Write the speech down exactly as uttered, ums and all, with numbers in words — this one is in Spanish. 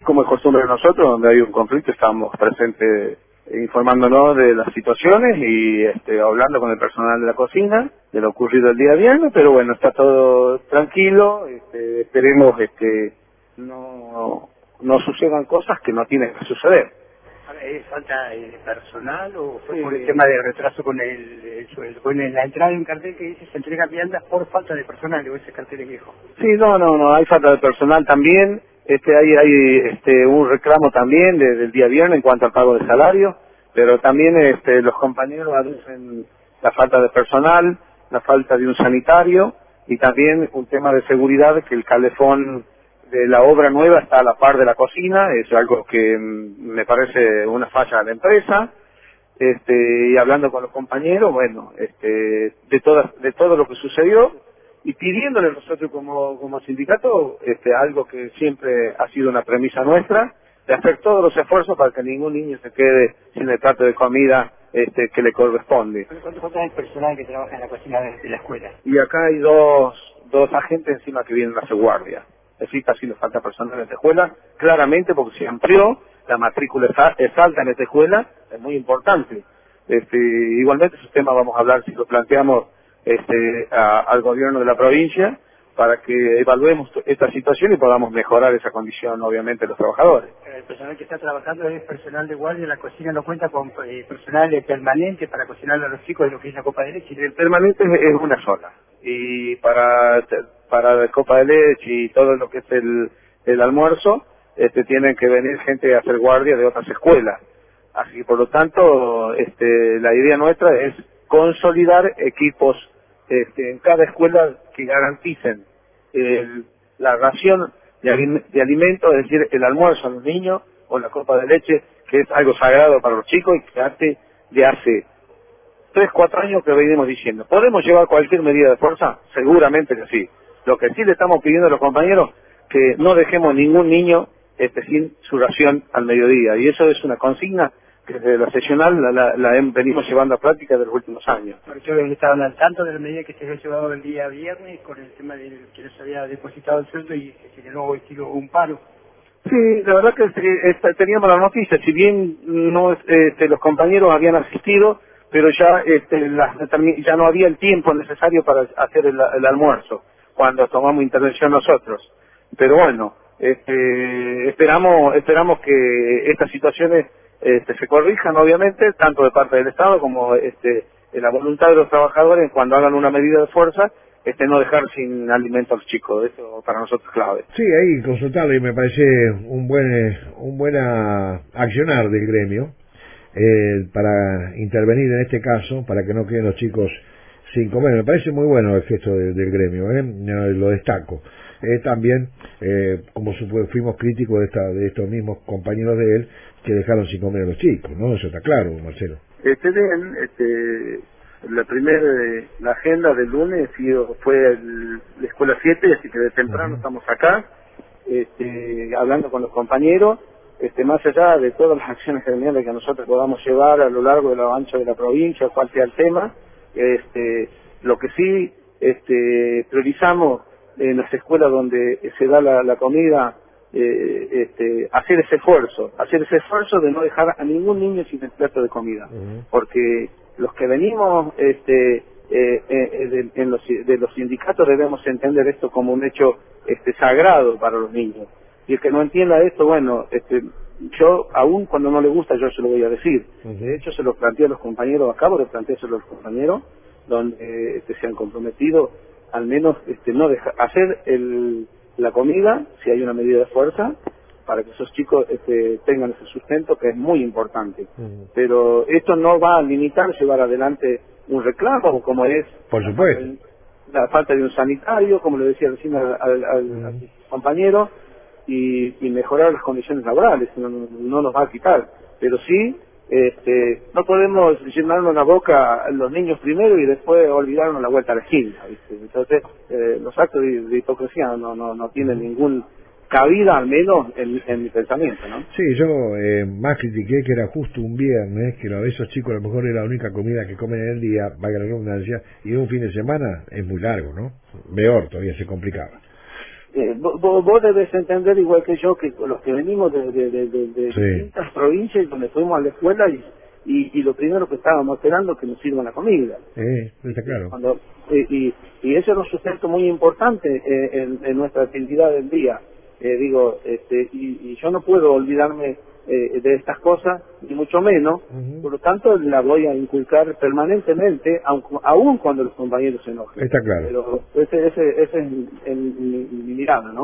Como es costumbre de nosotros, donde hay un conflicto, estamos presentes informándonos de las situaciones y este, hablando con el personal de la cocina de lo ocurrido el día viernes, pero bueno, está todo tranquilo, este, esperemos este, no, no sucedan cosas que no tienen que suceder. Ahora, ¿es falta de personal o fue Sí, por el tema de retraso con el, el sueldo? Con la entrada de un cartel que dice se entrega viandas por falta de personal, o ese cartel es viejo. Sí, no, no, no, hay falta de personal también, este, hay, hay este, un reclamo también de- del día viernes en cuanto al pago de salario, pero también este, los compañeros aducen la falta de personal, la falta de un sanitario y también un tema de seguridad, que el calefón de la obra nueva está a la par de la cocina, es algo que mm, me parece una falla de la empresa. Este, y hablando con los compañeros, bueno, este, de todas, de todo lo que sucedió y pidiéndole nosotros como, como sindicato, este, algo que siempre ha sido una premisa nuestra, de hacer todos los esfuerzos para que ningún niño se quede sin el plato de comida, este, que le corresponde. ¿Cuánto falta de personal que trabaja en la cocina de, de la escuela? Y acá hay dos, dos agentes encima que vienen a hacer guardia. Es decir, está haciendo falta personal en esta escuela, claramente porque se amplió, la matrícula es, a- es alta en esta escuela, es muy importante. Este, igualmente esos temas vamos a hablar si lo planteamos este, a- al gobierno de la provincia para que evaluemos t- esta situación y podamos mejorar esa condición, obviamente, de los trabajadores. El personal que está trabajando es personal de guardia, la cocina no cuenta con eh, personal eh, permanente para cocinar a los chicos de lo que es la copa de leche. El permanente es es una sola. Y para para la copa de leche y todo lo que es el, el almuerzo, este tienen que venir gente a hacer guardia de otras escuelas. Así que por lo tanto, este la idea nuestra es consolidar equipos este, en cada escuela que garanticen el- la ración de, alim- de alimento, es decir, el almuerzo a los niños o la copa de leche, que es algo sagrado para los chicos y que hace, de hace tres, cuatro años que venimos diciendo. ¿Podemos llevar cualquier medida de fuerza? Seguramente que sí. Lo que sí le estamos pidiendo a los compañeros, que no dejemos ningún niño este, sin su ración al mediodía. Y eso es una consigna que desde la seccional la, la, la hem- venimos llevando a práctica de los últimos años. Por eso estaban al tanto de la medida que se había llevado el día viernes con el tema de que no se había depositado el sueldo y se generó estilo un paro. Sí, la verdad que eh, esta- teníamos la noticia, si bien no este, los compañeros habían asistido, pero ya este, las determin- ya no había el tiempo necesario para hacer el, el almuerzo cuando tomamos intervención nosotros. Pero bueno, este, esperamos esperamos que estas situaciones este, se corrijan, obviamente, tanto de parte del Estado como este, de la voluntad de los trabajadores cuando hagan una medida de fuerza, este, no dejar sin alimento a los chicos. Eso para nosotros es clave. Sí, ahí consultarlo y me parece un buen eh, un buena accionar del gremio eh, para intervenir en este caso, para que no queden los chicos sin comer. Me parece muy bueno el gesto de- del gremio, ¿eh? Eh, lo destaco. Eh, también, eh, como supo- fuimos críticos de, esta, de estos mismos compañeros de él que dejaron sin comer a los chicos, ¿no? Eso está claro, Marcelo. Este bien, este, la primera, eh, la agenda del lunes sido- fue el- la escuela siete, así que de temprano Ujú. estamos acá, este, hablando con los compañeros, este, más allá de todas las acciones gremiales que nosotros podamos llevar a lo largo de lo ancho de la provincia, cual sea el tema, este, lo que sí, este, priorizamos en las escuelas donde se da la, la comida, eh, este, hacer ese esfuerzo, hacer ese esfuerzo de no dejar a ningún niño sin el plato de comida, Ujú. porque los que venimos este, eh, eh, de, en los, de los sindicatos debemos entender esto como un hecho este, sagrado para los niños, y el que no entienda esto, bueno, este, yo aún cuando no le gusta yo se lo voy a decir. Ujú. De hecho se lo planteé a los compañeros, acabo de planteárselo a los compañeros, donde eh, este, se han comprometido al menos este, no dejar, hacer el, la comida, si hay una medida de fuerza, para que esos chicos este, tengan ese sustento que es muy importante. Ujú. Pero esto no va a limitar llevar adelante un reclamo, como es Por la falta, supuesto. de, la falta de un sanitario, como le decía recién al, al, al- a Ujú. sus compañeros, y, y mejorar las condiciones laborales, no, no, no nos va a quitar. Pero sí, este, no podemos llenarnos la boca a los niños primero y después olvidarnos la vuelta a la esquina, ¿viste? Entonces, eh, los actos de, de hipocresía no, no, no tienen ningún cabida, al menos en, en mi pensamiento, ¿no? Sí, yo eh, más critiqué que era justo un viernes, que lo de esos chicos a lo mejor era la única comida que comen en el día, valga la redundancia, y un fin de semana es muy largo, ¿no? Peor, todavía se complicaba. Eh, vos, vos debes entender igual que yo que los que venimos de, de, de, de, de Sí. distintas provincias donde fuimos a la escuela y, y, y lo primero que estábamos esperando es que nos sirvan la comida. Eh, está claro. Cuando, eh, y, y eso es un sustento muy importante eh, en, en nuestra actividad del día. Eh, digo, este, y, y yo no puedo olvidarme eh, de estas cosas, ni mucho menos, Uh-huh. por lo tanto la voy a inculcar permanentemente, aun, aun cuando los compañeros se enojen. Está claro. Pero ese, ese, ese es el, el, mi, mi mirada, ¿no?